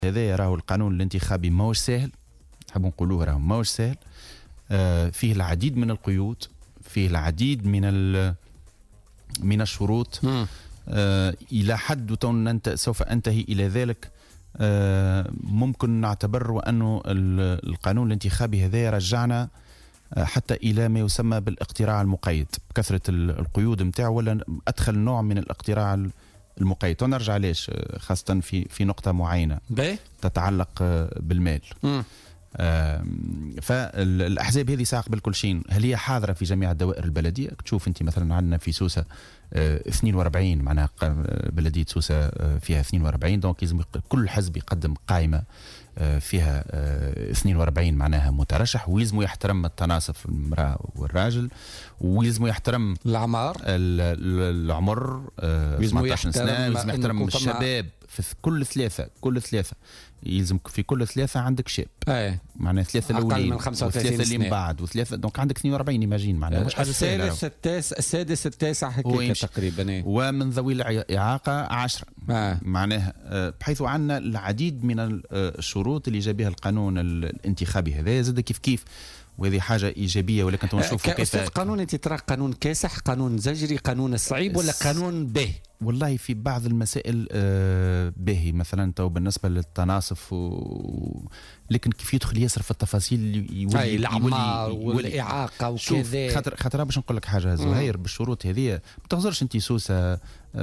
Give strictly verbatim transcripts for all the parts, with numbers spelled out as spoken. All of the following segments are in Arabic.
هذا راهو القانون الانتخابي ماهوش سهل، نحب نقولوه راهو ماهوش سهل. آه فيه العديد من القيود، فيه العديد من من الشروط. آه إلى حد وتون أنت سوف أنتهي إلى ذلك. آه ممكن نعتبر وأنه القانون الانتخابي هذا رجعنا حتى إلى ما يسمى بالاقتراع المقيد، بكثرة القيود متاعه، ولا أدخل نوع من الاقتراع المقيد. ونرجع ليش خاصة في في نقطة معينة بي؟ تتعلق بالمال. آه فالأحزاب هذه ساق بالكل شيء، هل هي حاضرة في جميع الدوائر البلدية؟ تشوف أنت مثلا عندنا في سوسة آه اثنين وأربعين، معناها بلدية سوسة آه فيها اثنين وأربعين، دونك لازم كل حزب يقدم قائمة آه فيها آه اثنين وأربعين معناها مترشح، ويلزموا يحترم التناصف المرأة والراجل، ويلزموا يحترم الأعمار العمر آه يلزموا يحترم, يلزم يحترم الشباب في كل ثلاثة كل ثلاثة يلزم في كل ثلاثة عندك شاب. اي معناها ثلاثة الأولين وثلاثة اللي من بعد وثلاثة، دونك عندك اثنين وأربعين إيماجين، معناها مش حاجة سهلة. الثالث التاسع السادس التاسع هكذا تقريبا. ومن ذوي الإعاقة عشرة. آه. معناها بحيث عندنا العديد من الشروط اللي جاب بها القانون الانتخابي هذا، زاد كيف كيف، وهذه حاجة إيجابية. ولكن نشوفوا كيف قانون أنت ترى قانون كاسح، قانون زجري، قانون صعيب، ولا قانون باهي؟ والله في بعض المسائل باهي، مثلا تو بالنسبة للتناصف و... لكن كيف يدخل ياسر في التفاصيل يولي الأعمار والإعاقة وكذا. خاطر خاطر باش نقول لك حاجة زهير، بالشروط هذه ما تهزرش أنت سوسة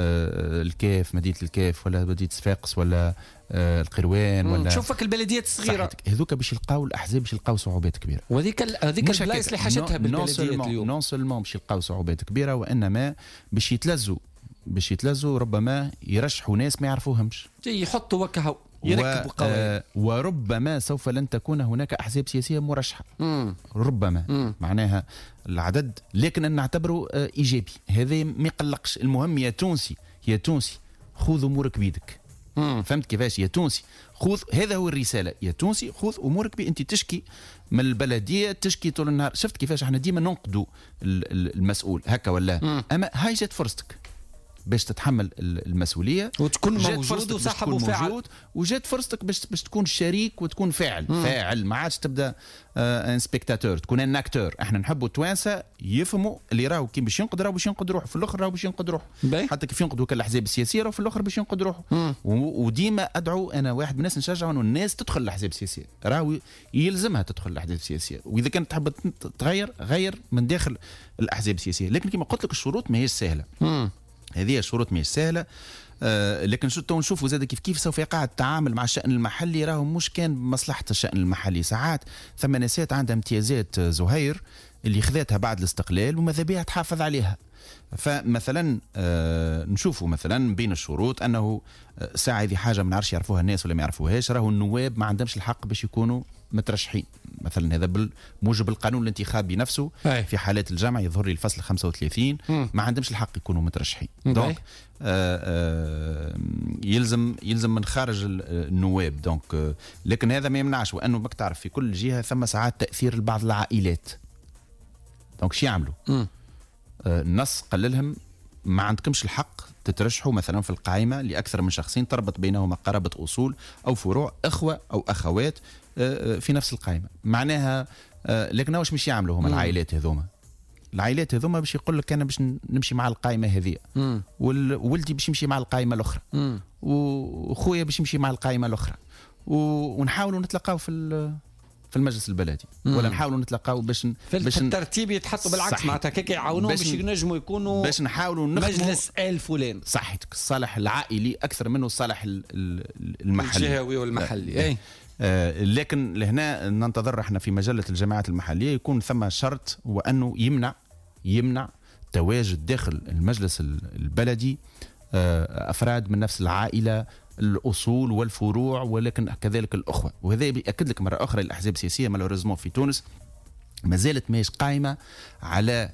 الكاف، مدينة الكاف، ولا مدينة صفاقس، ولا القروان، ولا شوفك البلديات الصغيرة هذوك باش يلقاو الأحزاب باش يلقاو صعوبات كبيرة. وهذيك هذيك البلايص اللي حاجتها بالبلديات اليوم نون سولمون باش يلقاو صعوبات كبيرة، وإنما باش يتلزوا باش يتلزوا ربما يرشحوا ناس ما يعرفوهمش، يحطوا وكهو يركبوا قوانين، وربما سوف لن تكون هناك أحزاب سياسية مرشحة. مم. ربما مم. معناها العدد، لكن نعتبره إيجابي، هذا ما يقلقش. المهم يا تونسي يا تونسي خذ أمورك بيدك. مم. فهمت كيفاش؟ يا تونسي خذ، هذا هو الرسالة، يا تونسي خذ أمورك بي. أنت تشكي من البلدية، تشكي طول النهار، شفت كيفاش احنا ديما ننقدوا المسؤول هكا ولا مم. أما هاي جات فرصتك باش تتحمل المسؤولية وتكون موجود وصاحب وفاعل، وجات فرصتك باش باش تكون شريك وتكون فاعل. مم. فاعل ما عادش تبدا آه ان سبيكتاتور، تكون ان اكتور. احنا نحبوا التوانسه يفهموا اللي راهو كي باش ينقد راهو باش ينقد روحه، في الاخر راهو باش ينقد روحه، حتى كيف ينقدوا كالاحزاب السياسيه راهو في الاخر باش ينقد روحه. وديما ادعو انا واحد من الناس نشجع انه الناس تدخل الاحزاب السياسيه، راهو يلزمها تدخل الاحزاب السياسيه، واذا كانت تحب تغير غير من داخل الاحزاب السياسيه. لكن كما قلت لك الشروط ماهيش سهله. مم. هذه الشروط مش سهله. آه لكن شو تو نشوفوا زاد كيف كيف سوف يقع التعامل مع الشأن المحلي، راهو مش كان بمصلحه الشأن المحلي. ساعات ثم ناسات عندها امتيازات زهير اللي خذاتها بعد الاستقلال وماذا بها تحافظ عليها. فمثلا آه نشوفوا مثلا بين الشروط انه ساعه هذه حاجه ما نعرفش يعرفوها الناس ولا ما يعرفوهاش، راهو النواب ما عندهمش الحق باش يكونوا مترشحين مثلا، هذا بموجب القانون الانتخابي نفسه. أي. في حالات الجمع يظهر لي الفصل خمسة وثلاثين مم. ما عندهمش الحق يكونوا مترشحين. دونك آه آه يلزم يلزم من خارج النواب. دونك آه لكن هذا ما يمنعش، وانه بك تعرف في كل جهه ثم ساعات تاثير لبعض العائلات. دونك شو يعملوا؟ آه النص قال لهم ما عندكمش الحق تترشحوا مثلا في القائمه لاكثر من شخصين تربط بينهما قرابه اصول او فروع، اخوه او اخوات في نفس القائمه. معناها لكن واش مش يعملوا هما العائلات هذوما؟ العائلات هذوما باش يقول لك انا باش نمشي مع القائمه هذه، وولدي باش يمشي مع القائمه الاخرى، وخويا باش يمشي مع القائمه الاخرى، ونحاولوا نتلقاو في في المجلس البلدي، ولا نحاولوا نتلقاو باش في باش الترتيب يتحطوا بالعكس معناتها هيك يعاونوا باش ينجموا يكونوا باش نحاولوا مجلس ال فلان. صحيتك، الصالح العائلي اكثر منه الصالح المحلي الجهوي والمحلي. اي آه لكن لهنا ننتظر احنا في مجله الجماعات المحليه يكون ثم شرط، وانه يمنع يمنع تواجد داخل المجلس البلدي آه افراد من نفس العائله، الأصول والفروع، ولكن كذلك الأخوة. وهذا بيأكد لك مرة أخرى الأحزاب السياسية مالوريزمون في تونس ما زالت ماهيش قائمة على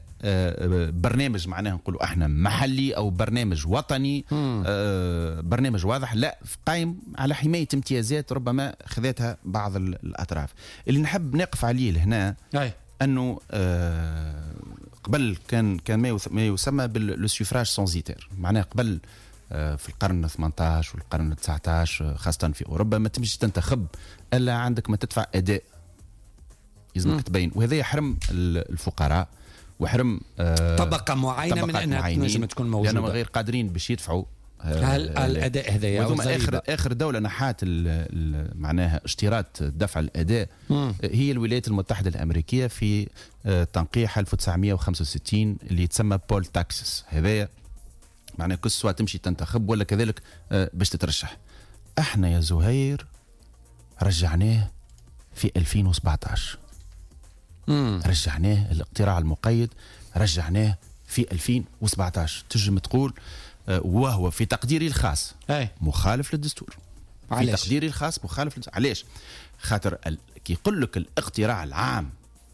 برنامج معناه نقولوا احنا محلي أو برنامج وطني، برنامج واضح، لا قائم على حماية امتيازات ربما خذتها بعض الأطراف. اللي نحب نقف عليه لهنا أنه قبل كان كان ما يسمى بالسوفراج سانزيتير، معناه قبل في القرن الثامن عشر والقرن التاسع عشر خاصة في أوروبا ما تمشي تنتخب إلا عندك ما تدفع أداء يلزمك تبين، وهذا يحرم الفقراء ويحرم آه طبقة معينة من أنها تنجم تكون موجودة لأنهم غير قادرين باش يدفعوا هل الأداء هذايا. وهذوما آخر آخر دولة نحات معناها اشتراط دفع الأداء مم. هي الولايات المتحدة الأمريكية في تنقيح ألف وتسعمائة وخمسة وستين اللي يتسمى بول تاكسس. هذايا معناها كل سواء تمشي تنتخب ولا كذلك باش تترشح. احنا يا زهير رجعناه في ألفين وسبعة عشر مم. رجعناه الاقتراع المقيد رجعناه في ألفين وسبعة عشر. تجم تقول وهو في تقديري الخاص أي. مخالف للدستور. في تقديري الخاص مخالف للدستور. علاش؟ خاطر ال... كي يقول لك الاقتراع العام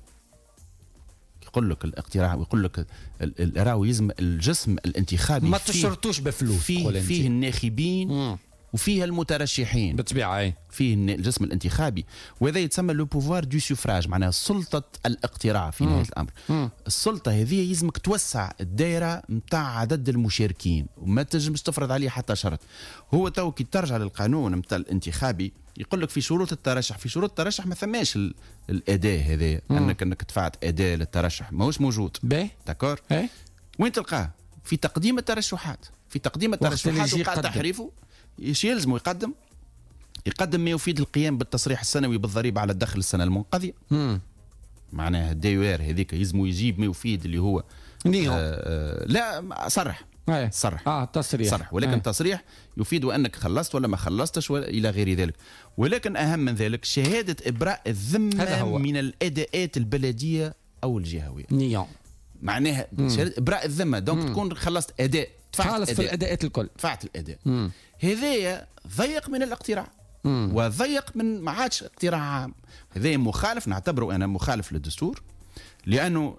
يقول لك الاقتراع ويقول لك راهو يلزم الجسم الانتخابي ما تشرطوش بفلوس فيه, فيه الناخبين مم. وفيها المترشحين بالطبيعه اي فيه الجسم الانتخابي، وهذا يتسمى لو بوفوار دو سوفراج معناها سلطه الاقتراع في نهايه الامر. مم. السلطه هذه يلزمك توسع الدائره نتاع عدد المشاركين وما تنجمش تفرض عليه حتى شرط. هو تو كي ترجع للقانون نتاع الانتخابي يقول لك في شروط الترشح، في شروط الترشح ما ثماش الاداء هذا انك انك دفعت اداء للترشح ماهوش موجود. باهي داكور وين تلقاه؟ في تقديم الترشحات. في تقديم الترشحات وقع تحريفه ايش يلزمه يقدم؟ يقدم ما يفيد القيام بالتصريح السنوي بالضريبه على الدخل السنه المنقضيه. امم معناها الدي يو ار هذيك يلزمه يجيب ما يفيد اللي هو آه آه لا صرح أيه. صرح اه تصريح صرح ولكن أيه. تصريح يفيد انك خلصت ولا ما خلصتش الى غير ذلك. ولكن اهم من ذلك شهاده ابراء الذمه من الاداءات البلديه او الجهويه. نيون معناها شهاده ابراء الذمه دونك مم. تكون خلصت اداء خالص في الاداءات الكل دفعت الاداء. هذايا ضيق من الاقتراع مم. وضيق من ما عادش اقتراع عام. هذا مخالف نعتبره انا مخالف للدستور لانه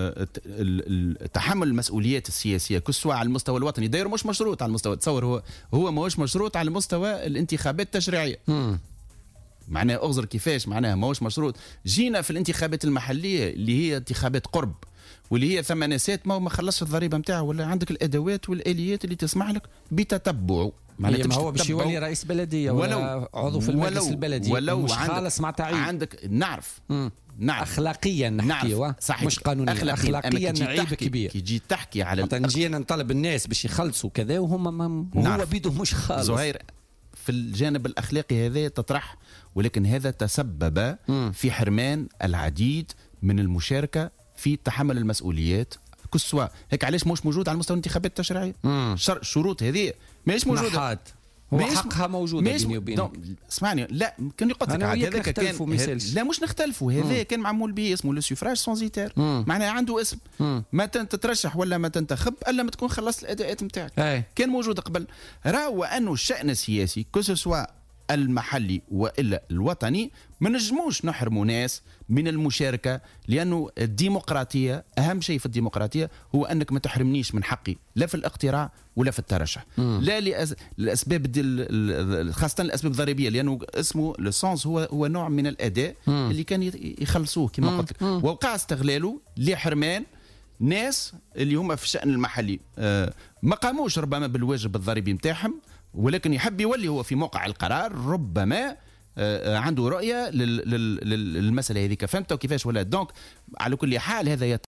تحمل المسؤوليات السياسيه كل سواء على المستوى الوطني داير مش مشروط على المستوى تصور هو هو ماهوش مشروط على مستوى الانتخابات التشريعيه. معناها اغزر كيفاش معناها ماهوش مشروط. جينا في الانتخابات المحليه اللي هي انتخابات قرب واللي هي ثمانينات ما ما خلصش الضريبه نتاعه ولا عندك الادوات والاليات اللي تسمح لك بتتبعه. معناتها ما هو باش يولي رئيس بلديه ولا ولو عضو في المجلس البلدي ولو مش خالص مع تعيين عندك نعرف مم. نعم اخلاقيا نحكي مش قانونيا اخلاقيا, أخلاقياً عيب كبير. كي تجي تحكي على نجينا نطلب الناس باش يخلصوا كذا وهم هو بيدهم مش خالص. زهير في الجانب الاخلاقي هذا تطرح ولكن هذا تسبب مم. في حرمان العديد من المشاركه في تحمل المسؤوليات كل سواء هيك. علاش مش موجود على مستوى الانتخابات التشريعيه؟ الشروط هذه ماهيش موجوده. نحات. هو حقها موجوده بيني وبينك. اسمعني لا كان يقول لك هذاك كان لا مش نختلفوا. هذا كان معمول به اسمه لو سوفراج سونزيتير معناها عنده اسم مم. ما تترشح ولا ما تنتخب الا ما تكون خلصت الاداءات نتاعك. كان موجود قبل. راهو انه الشان السياسي كو سواء المحلي والا الوطني ما نجموش نحرموا ناس من المشاركه لانه الديمقراطيه اهم شيء في الديمقراطيه هو انك ما تحرمنيش من حقي لا في الاقتراع ولا في الترشح. مم. لا لأز... لاسباب دل... خاصه الاسباب الضريبيه لانه اسمه لسونس هو هو نوع من الاداء مم. اللي كان يخلصوه كما قلت لك ووقع استغلاله لحرمان ناس اللي هم في الشان المحلي آه ما قاموش ربما بالواجب الضريبي نتاعهم ولكن يحب يولي هو في موقع القرار ربما عنده رؤيه للمساله هذيك. فهمت كيفاش ولا؟ دونك على كل حال هذا